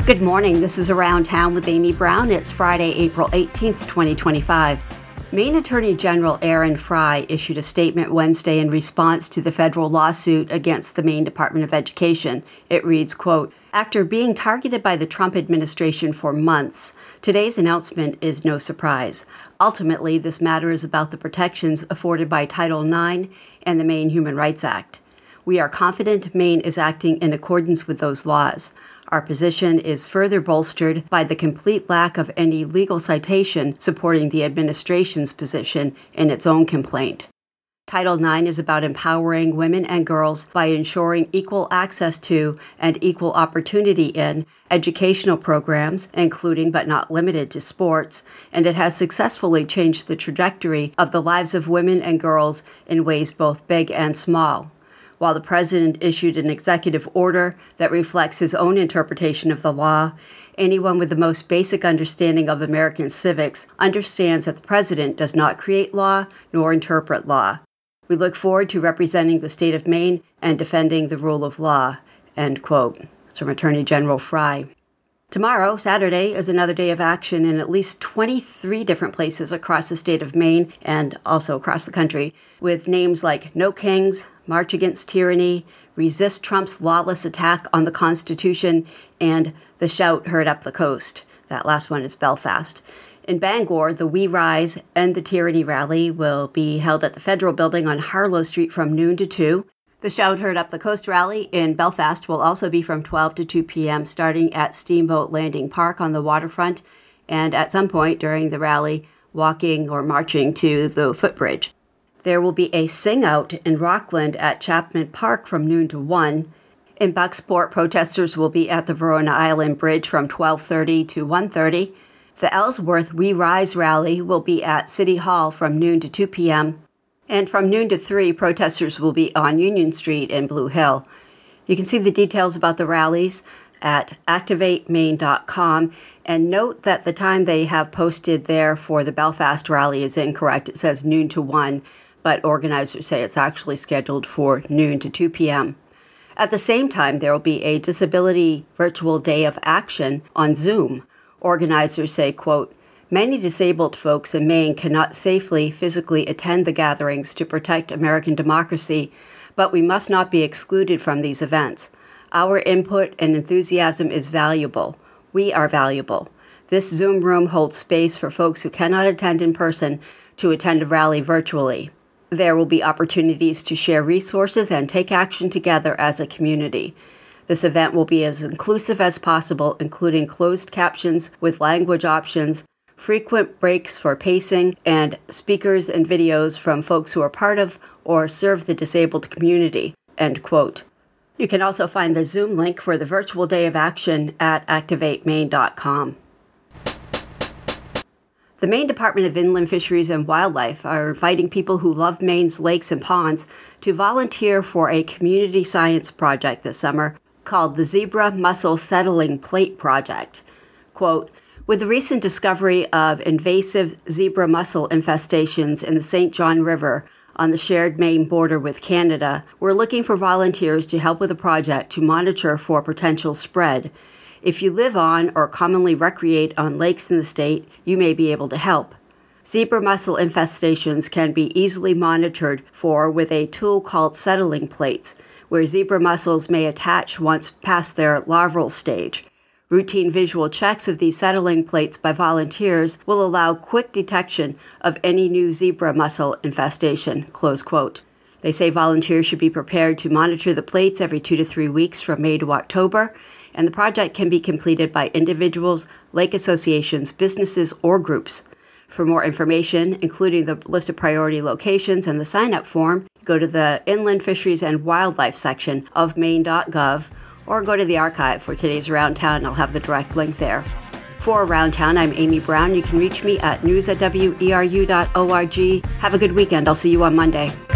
Good morning. This is Around Town with Amy Brown. It's Friday, April 18th, 2025. Maine Attorney General Aaron Frey issued a statement Wednesday in response to the federal lawsuit against the Maine Department of Education. It reads, quote, "After being targeted by the Trump administration for months, today's announcement is no surprise. Ultimately, this matter is about the protections afforded by Title IX and the Maine Human Rights Act. We are confident Maine is acting in accordance with those laws. Our position is further bolstered by the complete lack of any legal citation supporting the administration's position in its own complaint. Title IX is about empowering women and girls by ensuring equal access to and equal opportunity in educational programs, including but not limited to sports, and it has successfully changed the trajectory of the lives of women and girls in ways both big and small. While the president issued an executive order that reflects his own interpretation of the law, anyone with the most basic understanding of American civics understands that the president does not create law nor interpret law. We look forward to representing the state of Maine and defending the rule of law," end quote. It's from Attorney General Frey. Tomorrow, Saturday, is another day of action in at least 23 different places across the state of Maine and also across the country, with names like No Kings, March Against Tyranny, Resist Trump's Lawless Attack on the Constitution, and The Shout Heard Up the Coast. That last one is Belfast. In Bangor, the We Rise End the Tyranny rally will be held at the Federal Building on Harlow Street from noon to 2. The Shout Heard Up the Coast rally in Belfast will also be from 12 to 2 p.m., starting at Steamboat Landing Park on the waterfront, and at some point during the rally, walking or marching to the footbridge. There will be a sing-out in Rockland at Chapman Park from noon to 1. In Bucksport, protesters will be at the Verona Island Bridge from 12:30 to 1:30. The Ellsworth We Rise rally will be at City Hall from noon to 2 p.m., and from noon to 3, protesters will be on Union Street in Blue Hill. You can see the details about the rallies at activatemaine.com, and note that the time they have posted there for the Belfast rally is incorrect. It says noon to 1, but organizers say it's actually scheduled for noon to 2 p.m. At the same time, there will be a disability virtual day of action on Zoom. Organizers say, quote, "Many disabled folks in Maine cannot safely physically attend the gatherings to protect American democracy, but we must not be excluded from these events. Our input and enthusiasm is valuable. We are valuable. This Zoom room holds space for folks who cannot attend in person to attend a rally virtually. There will be opportunities to share resources and take action together as a community. This event will be as inclusive as possible, including closed captions with language options, frequent breaks for pacing, and speakers and videos from folks who are part of or serve the disabled community," end quote. You can also find the Zoom link for the virtual day of action at activatemaine.com. The Maine Department of Inland Fisheries and Wildlife are inviting people who love Maine's lakes and ponds to volunteer for a community science project this summer called the Zebra Mussel Settling Plate Project. Quote, "With the recent discovery of invasive zebra mussel infestations in the St. John River on the shared Maine border with Canada, we're looking for volunteers to help with a project to monitor for potential spread. If you live on or commonly recreate on lakes in the state, you may be able to help. Zebra mussel infestations can be easily monitored for with a tool called settling plates, where zebra mussels may attach once past their larval stage. Routine visual checks of these settling plates by volunteers will allow quick detection of any new zebra mussel infestation," close quote. They say volunteers should be prepared to monitor the plates every 2 to 3 weeks from May to October, and the project can be completed by individuals, lake associations, businesses, or groups. For more information, including the list of priority locations and the sign-up form, go to the Inland Fisheries and Wildlife section of maine.gov, or go to the archive for today's Around Town. I'll have the direct link there. For Around Town, I'm Amy Brown. You can reach me at news@weru.org. Have a good weekend. I'll see you on Monday.